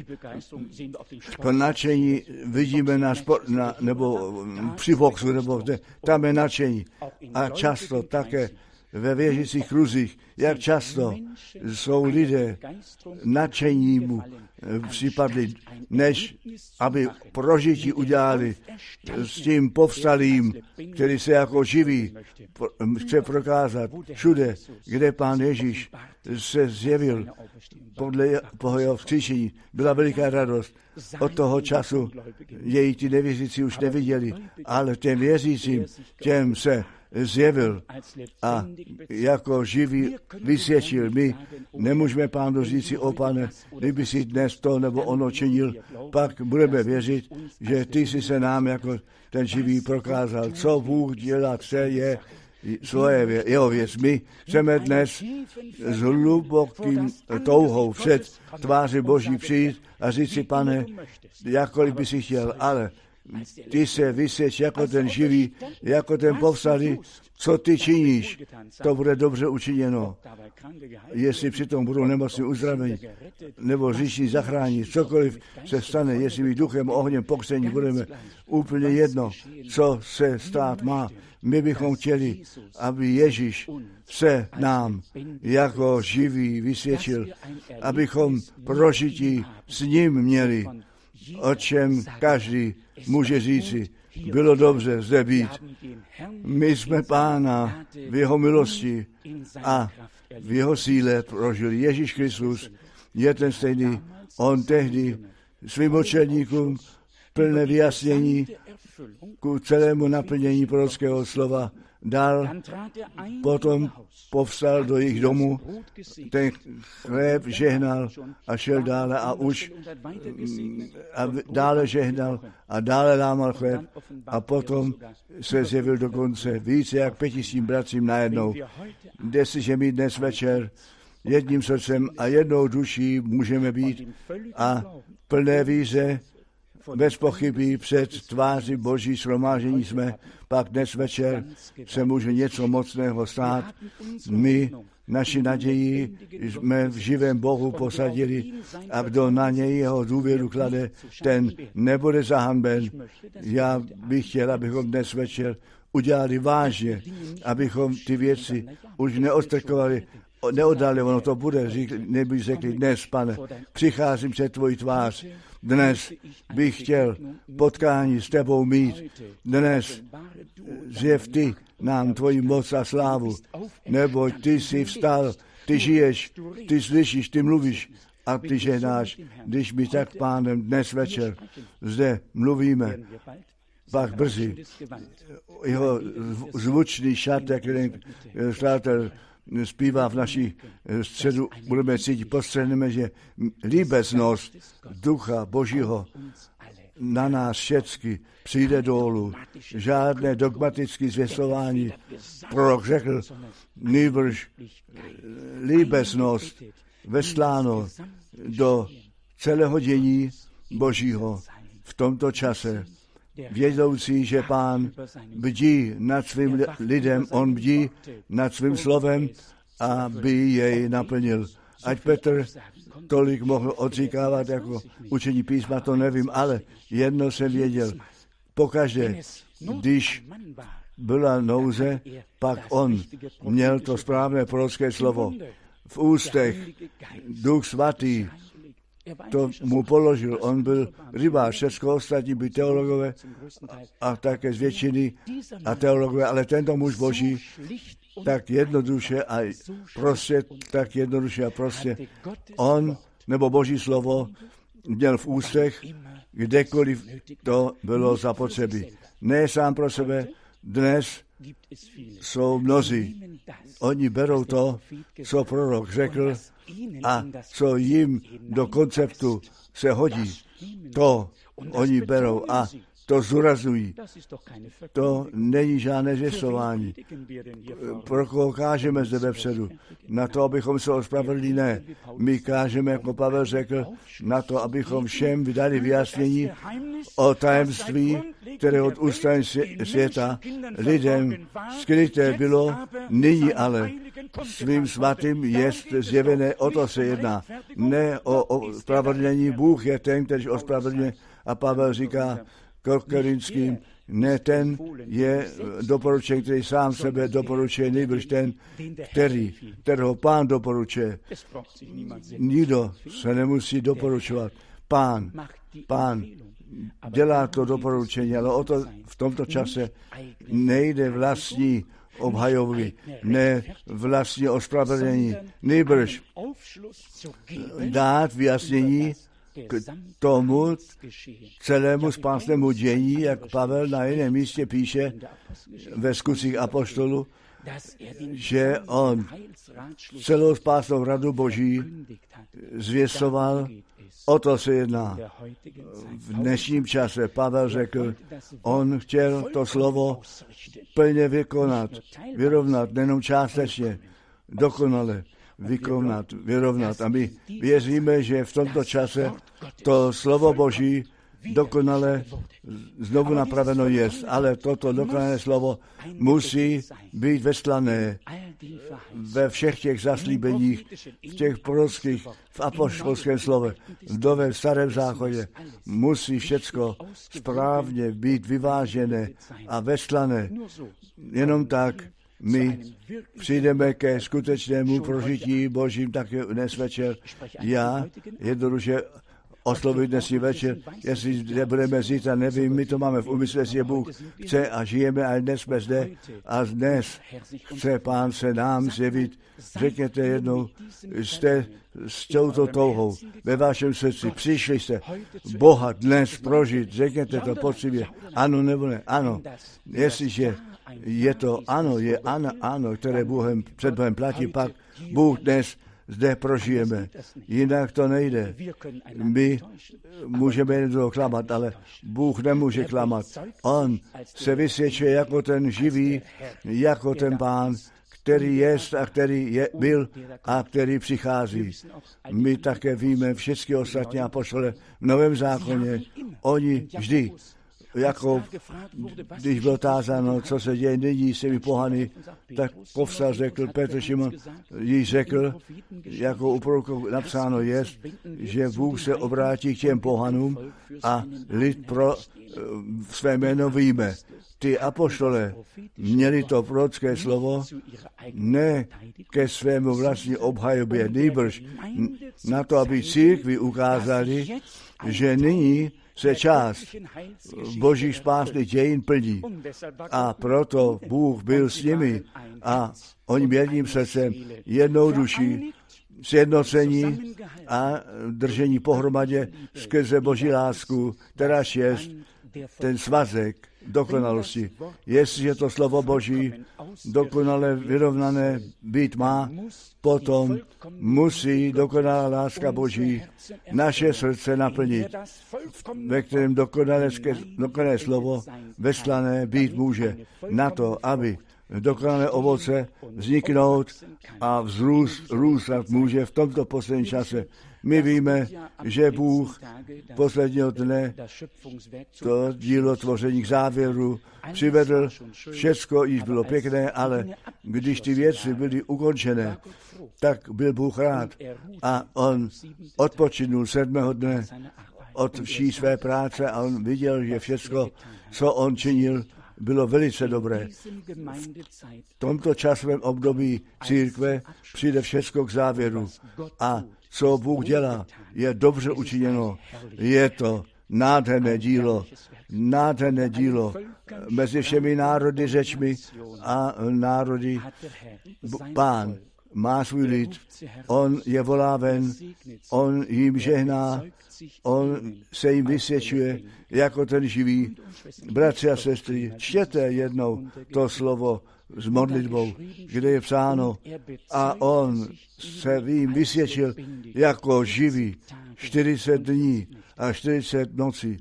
v nadšení vidíme na sport, na, nebo při boxu, nebo kde, tam je nadšení. A často také ve věřících kruzích, jak často jsou lidé nadšení mu připadli, než aby prožití udělali s tím povstalým, který se jako živý chce prokázat všude, kde pán Ježíš se zjevil podle jeho vzkříšení. Byla veliká radost. Od toho času její ty nevěřící už neviděli, ale těm věřícím, těm se zjevil a jako živý vysvědčil. My nemůžeme pánu říci, o pane, kdyby si dnes to nebo ono činil, pak budeme věřit, že ty jsi se nám jako ten živý prokázal. Co Bůh dělat chce, je svoje jeho věc. My chceme dnes s hlubokým touhou před tváři Boží přijít a říct si, pane, jakkoliv by si chtěl, ale ty se vysvědč jako ten živý, jako ten povstalý, co ty činíš, to bude dobře učiněno. Jestli přitom budou nemocní uzdravení, nebo říční zachrání, cokoliv se stane, jestli my duchem, ohněm, pokřtění budeme úplně jedno, co se stát má. My bychom chtěli, aby Ježíš se nám jako živý vysvědčil, abychom prožití s ním měli, o čem každý může říci, bylo dobře zde být. My jsme pána v jeho milosti a v jeho síle prožil Ježíš Kristus, je ten stejný. On tehdy svým učedníkům plné vyjasnění ku celému naplnění prorockého slova dal, potom povstal do jejich domu, ten chléb žehnal a šel dále a už a dále žehnal a dále lámal chléb a potom se zjevil dokonce více jak pětisím bratřím najednou. Jestliže my dnes večer jedním srdcem a jednou duší můžeme být a plné víře, bez pochyby před tváří Boží shromáždění jsme, pak dnes večer se může něco mocného stát. My naši naději jsme v živém Bohu posadili a kdo na něj jeho důvěru klade, ten nebude zahanben. Já bych chtěl, abychom dnes večer udělali vážně, abychom ty věci už neodstrkovali, neoddali, ono to bude, neby řekli dnes, Pane, přicházím před tvoji tvář, dnes bych chtěl potkání s tebou mít, dnes zjev ty nám tvoji moc a slávu, neboť ty jsi vstal, ty žiješ, ty slyšíš, ty mluvíš a ty žehnáš, když my tak, Pánem, dnes večer zde mluvíme, pak brzy jeho zvučný šatek, který skladatel zpívá v naší středu, budeme cítit, postřehneme, že líbeznost Ducha Božího na nás všecky přijde dolů. Žádné dogmatické zvěstování. Prorok řekl, nýbrž líbeznost vesláno do celého dění Božího v tomto čase. Vědoucí, že Pán bdí nad svým lidem, on bdí nad svým slovem, aby jej naplnil. Ať Petr tolik mohl odříkávat jako učení písma, to nevím, ale jedno jsem věděl. Pokaždé, když byla nouze, pak on měl to správné prorocké slovo v ústech. Duch svatý to mu položil. On byl rybář, všechno ostatní by teologové a také z většiny a teologové, ale tento muž Boží tak jednoduše a prostě, tak jednoduše a prostě on, nebo Boží slovo, měl v ústech, kdekoliv to bylo zapotřebí. Ne sám pro sebe, dnes jsou mnozí. Oni berou to, co prorok řekl a co jim do konceptu se hodí. To oni berou a to zúrazují. To není žádné zvěstování. Pro koho kážeme zde vepředu? Na to, abychom se ospravedlili, ne. My kážeme, jako Pavel řekl, na to, abychom všem vydali vyjasnění o tajemství, které od ústavy světa lidem skryté bylo, nyní ale svým svatým jest zjevené, o to se jedná. Ne o ospravedlnění, Bůh je ten, který ospravedlňuje, a Pavel říká Korinským, ne ten je doporučen, který sám sebe doporučuje, nejbrž ten, který, kterého Pán doporučuje. Nikdo se nemusí doporučovat. Pán, Pán dělá to doporučení, ale o to v tomto čase nejde vlastní obhajoby, ne vlastní ospravedlnění, nejbrž dát vyjasnění k tomu celému spásnému dění, jak Pavel na jiném místě píše ve Skutcích apoštolů, že on celou spásnou radu Boží zvěstoval, o to se jedná. V dnešním čase Pavel řekl, on chtěl to slovo plně vykonat, vyrovnat, nejenom částečně, dokonale vykonat, vyrovnat. A my věříme, že v tomto čase to slovo Boží dokonale znovu napraveno je, ale toto dokonalé slovo musí být veslané ve všech těch zaslíbeních, v těch prorockých, v apoštolském slove, v Novém Starém záchodě. Musí všecko správně být vyvážené a veslané. Jenom tak my přijdeme ke skutečnému prožití Božím taky dnes večer. Já jednoduše oslovit dnesní večer, jestli zde budeme zítra, nevím, my to máme v úmysle, jestli Bůh chce a žijeme, ale dnes jsme zde a dnes chce Pán se nám zjevit. Řekněte jednou, jste s touto touhou ve vašem srdci, přišli jste Boha dnes prožít, řekněte to poctivě, ano nebo ne, ano, jestliže je to ano, je ano, ano, které Bohem, před Bohem platí, pak Bůh dnes zde prožijeme. Jinak to nejde. My můžeme jen toho klamat, ale Bůh nemůže klamat. On se vysvědčuje jako ten živý, jako ten Pán, který jest a který je, byl a který přichází. My také víme, všechny ostatní apoštole v Novém zákoně, oni vždy, jako když bylo tázáno, co se děje nyní s těmi pohany, tak povstal, řekl, Petr Šimon jí řekl, jako u proroků napsáno je, že Bůh se obrátí k těm pohanům a lid pro své jméno víme. Ty apoštole měli to prorocké slovo ne ke svému vlastní obhajobě, nýbrž na to, aby církvi ukázali, že nyní se část božích spásných dějin plní. A proto Bůh byl s nimi a oni jedním srdcem, jednou duší, sjednocení a držení pohromadě skrze boží lásku, kteráž je ten svazek dokonalosti. Jestliže to slovo Boží dokonale vyrovnané být má, potom musí dokonalá láska Boží naše srdce naplnit, ve kterém dokonalé, dokonalé slovo veslané být může na to, aby dokonalé ovoce vzniknout a vzrůst, růstat může v tomto posledním čase. My víme, že Bůh posledního dne to dílo tvoření k závěru přivedl. Všecko již bylo pěkné, ale když ty věci byly ukončené, tak byl Bůh rád. A on odpočinul sedmého dne od vší své práce a on viděl, že všecko, co on činil, bylo velice dobré. V tomto časovém období církve přijde všecko k závěru. A co Bůh dělá, je dobře učiněno. Je to nádherné dílo, nádherné dílo mezi všemi národy, řečmi a národy. Pán má svůj lid, on je volá ven, on jim žehná, on se jim vysvědčuje jako ten živý. Bratři a sestry, čtěte jednou to slovo s modlitbou, kde je psáno, a on se jim vysvědčil jako živý čtyřicet dní a čtyřicet nocí.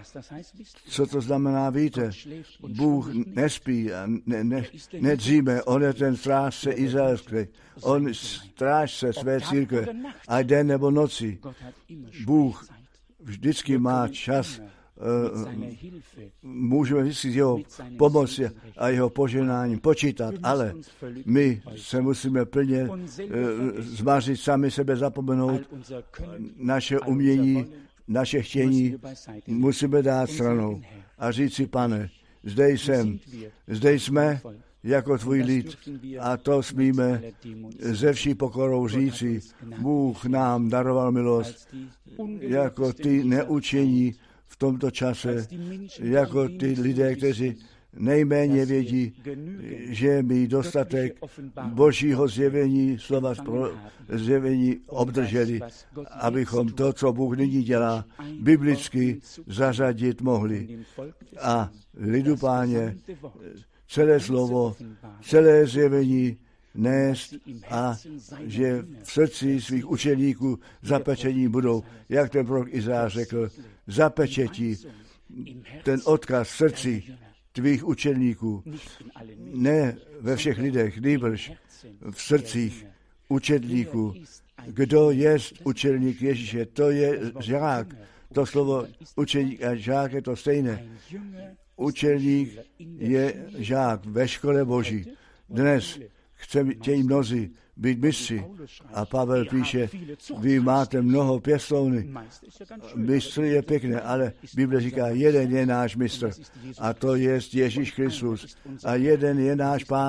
Co to znamená, víte? Bůh nespí a ne, ne, nedříme, on je ten strážce izraelský, on strážce své církve a den nebo noci. Bůh vždycky má čas, uh, můžeme vždycky s jeho pomoci a jeho poženáním počítat, ale my se musíme plně uh, zmařit, sami sebe zapomenout, naše umění, naše chtění musíme dát stranou a říct si, Pane, zde jsem, zde jsme jako tvůj lid a to smíme ze vší pokorou říci, Bůh nám daroval milost, jako ty neučení v tomto čase, jako ty lidé, kteří nejméně vědí, že my dostatek božího zjevení, slova zjevení obdrželi, abychom to, co Bůh nyní dělá, biblicky zařadit mohli. A lidu, Páně, celé slovo, celé zjevení nést a že v srdci svých učeníků zapečení budou, jak ten prorok Izajáš řekl, zapečetí ten odkaz v srdci tvých učeníků, ne ve všech lidech, nýbrž v srdcích učedníků. Kdo je učedník Ježíše, to je žák. To slovo učedník a žák je to stejné. Učedník je žák ve škole Boží. Dnes chtějí mnozí být mistři. A Pavel píše, vy máte mnoho pěstouny. Mistr je pěkné, ale Bible říká, jeden je náš mistr. A to je Ježíš Kristus. A jeden je náš Pán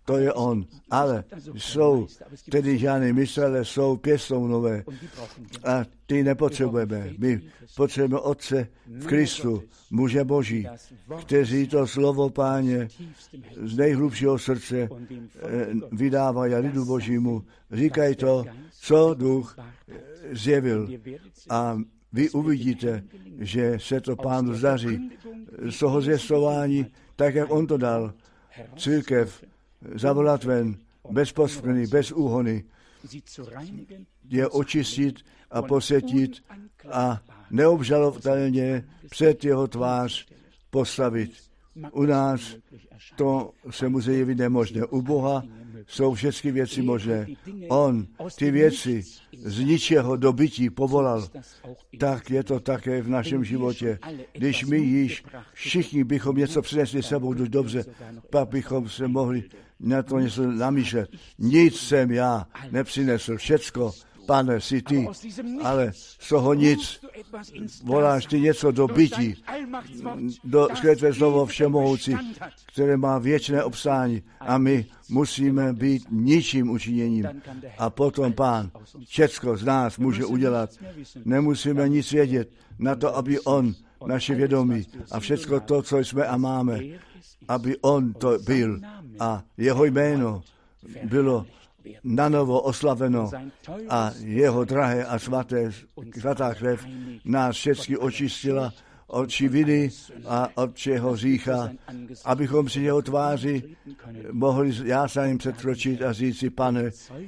to je on. Ale jsou tedy žádný mistr, ale jsou pěstounové. A ty nepotřebujeme. My potřebujeme Otce v Kristu, muže Boží, kteří to slovo Páně z nejhlubšího srdce vydávají lidu Božímu. Říkají to, co Duch zjevil. A vy uvidíte, že se to Pánu zdaří. Z toho zvěstování, tak jak on to dal, církev zavolat ven, bez posprny, bez úhony, je očistit a posvětit a neobžalovatelně před jeho tvář postavit. U nás to se musí jevit nemožné. U Boha jsou všechny věci možné. On ty věci z ničeho do bytí povolal. Tak je to také v našem životě. Když my již všichni bychom něco přinesli sebou dost dobře, pak bychom se mohli na to něco namýšlet. Nic jsem já nepřinesl, všecko, Pane, jsi ty, ale z toho nic. Voláš ty něco do bytí, do skrytvé slovo všemohoucí, které má věčné obstání. A my musíme být ničím učiněním. A potom Pán všecko z nás může udělat. Nemusíme nic vědět na to, aby on, naše vědomí a všecko to, co jsme a máme, aby on to byl a jeho jméno bylo nanovo oslaveno a jeho drahé a svaté, svatá krev nás všechny očistila od viny a od všeho řícha, abychom při jeho tváři mohli já se jim předkročit a říct si, Pane,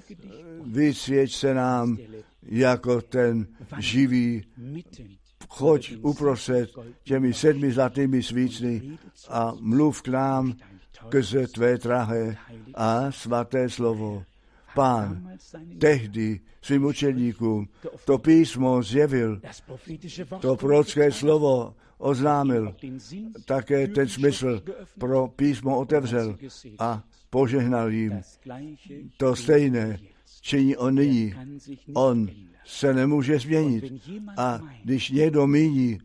vysvěť se nám jako ten živý, choď uprostřed těmi sedmi zlatými svícny a mluv k nám skrze tvé drahé a svaté slovo. Pán tehdy svým učedníkům to písmo zjevil, to prorocké slovo oznámil, také ten smysl pro písmo otevřel a požehnal jim. To stejné činí on nyní. On se nemůže změnit. A když někdo míní,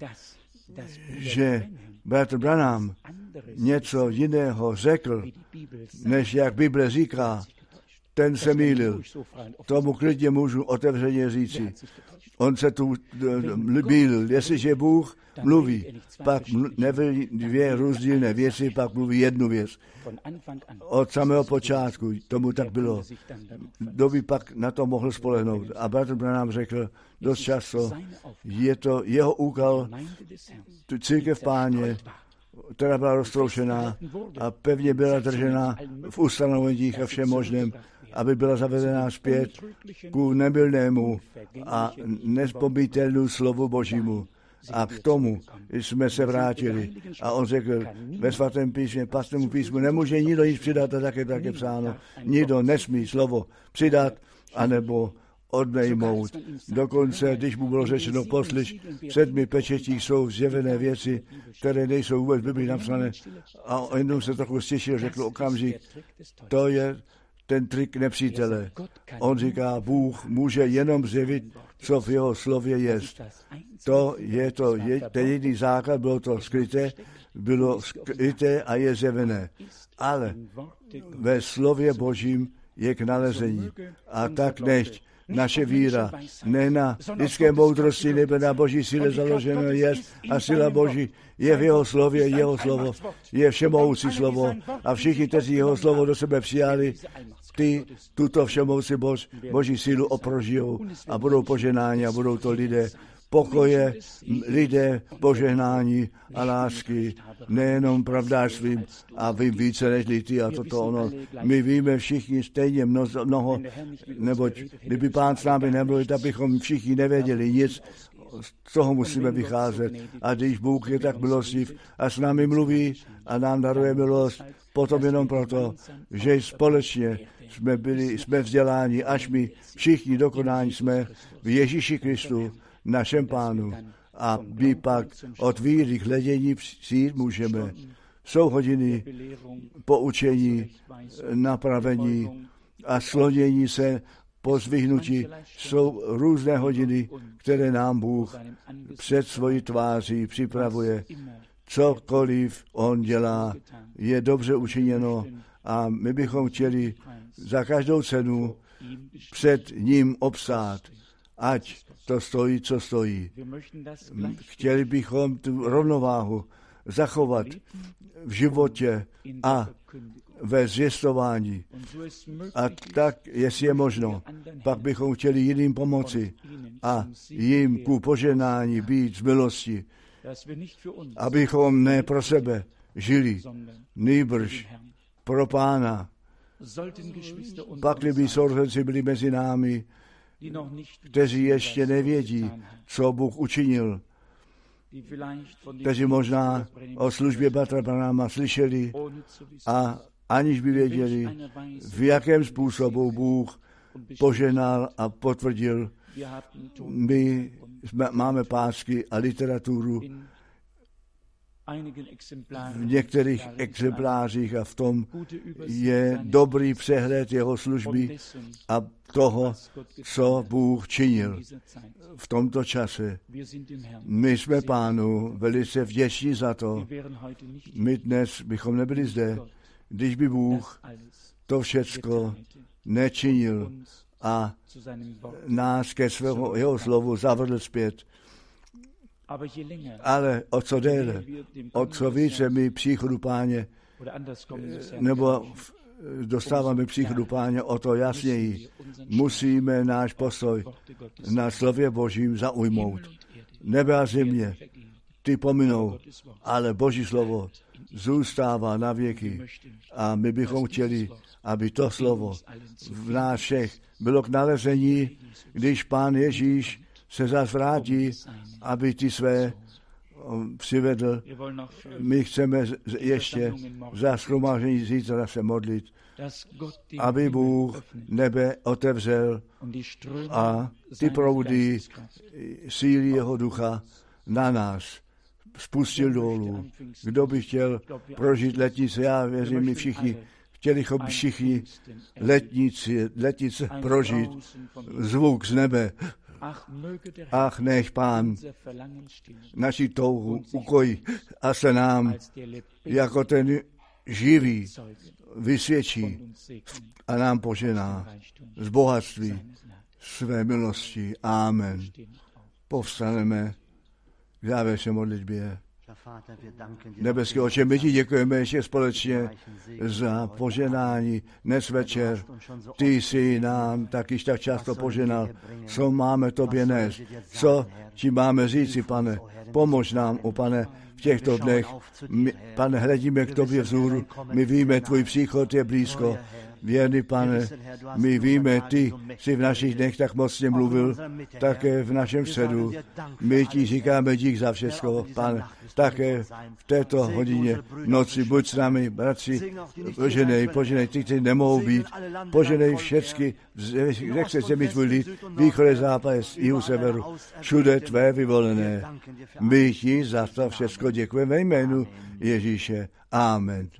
že bratr Branham něco jiného řekl, než jak Bible říká, ten se mýlil. Tomu klidně můžu otevřeně říci. On se tu mýlil. Jestliže Bůh mluví, pak neví dvě rozdílné věci, pak mluví jednu věc. Od samého počátku tomu tak bylo. Kdo by pak na to mohl spolehnout? A bratr Branham řekl dost často, je to jeho úkol, tu církev Páně, která byla roztroušená a pevně byla držena v ustanoveních a všem možném, aby byla zavedená zpět ku nemylnému a nezpomítelnému slovu Božímu. A k tomu jsme se vrátili. A on řekl ve svatém písmě, pastnému písmu, nemůže nikdo nic přidat, a také také psáno. Nikdo nesmí slovo přidat, anebo odejmout. Dokonce, když mu bylo řečeno, poslyš, v sedmi pečetích jsou zjevené věci, které nejsou vůbec v Biblii napsané. A jednou se trochu stěšil, řekl okamžik, to je ten trik nepřítele. On říká, Bůh může jenom zjevit, co v jeho slově jest. To je to, je, ten jediný základ, bylo to skryté, bylo skryté a je zjevené. Ale ve slově Božím je k nalezení. A tak nechť naše víra ne na lidské moudrosti, nebo na Boží síle založené je a síla Boží je v jeho slově, jeho slovo je všemohoucí slovo a všichni, kteří jeho slovo do sebe přijali, ty tuto všemohoucí bož, Boží sílu oprožijou a budou poženáni a budou to lidé pokoje, lidé požehnání a lásky, nejenom pravdářstvím a vím více než ty a toto ono. My víme všichni stejně mnoho, mnoho neboť kdyby Pán s námi nemluvil, tak bychom všichni nevěděli nic, z toho musíme vycházet. A když Bůh je tak milostiv a s námi mluví a nám daruje milost, potom jenom proto, že společně jsme byli, jsme vzděláni, až my všichni dokonání jsme v Ježíši Kristu, našem Pánu. A my pak od víry k hledění přijít můžeme. Jsou hodiny poučení, napravení a slonění se po zvyhnutí. Jsou různé hodiny, které nám Bůh před svojí tváří připravuje. Cokoliv on dělá, je dobře učiněno A my bychom chtěli za každou cenu před ním obstát, ať to stojí, co stojí. Chtěli bychom tu rovnováhu zachovat v životě a ve zvěstování. A tak, jestli je možno, pak bychom chtěli jiným pomoci a jim ku poženání být z milosti, abychom ne pro sebe žili, nýbrž pro Pána. Pakli by sourozenci byli mezi námi, kteří ještě nevědí, co Bůh učinil, kteří možná o službě Bratra Branhama slyšeli a aniž by věděli, v jakém způsobu Bůh poženal a potvrdil. My máme pásky a literaturu v některých exemplářích a v tom je dobrý přehled jeho služby a toho, co Bůh činil v tomto čase. My jsme Pánu velice vděční za to. My dnes bychom nebyli zde, když by Bůh to všecko nečinil a nás ke svého jeho slovu zavedl zpět. Ale o co déle, o co více my příchodu Páně, nebo dostáváme příchodu Páně, o to jasněji musíme náš postoj na slově Božím zaujmout. Nebe a země, ty pominou, ale Boží slovo zůstává na věky. A my bychom chtěli, aby to slovo v nás všech bylo k nalezení, když Pán Ježíš se zas vrátí, aby ty své přivedl. My chceme ještě za shromáždění zítra se modlit, aby Bůh nebe otevřel a ty proudy síly jeho ducha na nás spustil dolů. Kdo by chtěl prožít letnice, já věřím, my všichni, chtěli bychom všichni letnici, letnice prožít, zvuk z nebe. Ach, nech Pán naši touhu ukojí a se nám jako ten živý vysvědčí a nám požená z bohatství své milosti. Amen. Povstaneme k závěrečné modlitbě. Nebeský Otče, my ti děkujeme ještě společně za poženání dnes večer. Ty jsi nám tak již tak často poženal. Co máme tobě nést? Co ti máme říci, pane? Pomož nám, o pane, v těchto dnech. My, pane, hledíme k tobě vzhůru. My víme, tvůj příchod je blízko. Věrný pane, my víme, ty jsi v našich dnech tak mocně mluvil, také v našem středu. My ti říkáme dík za všechno, pane, také v této hodině noci buď s námi, bratři, poženej, poženej ty, kteří nemohou být, poženej všechny, řekce zemi tvůj lid, východ, západ, jihu, severu, všude tvé vyvolené. My ti za to všechno děkujeme ve jménu Ježíše. Amen.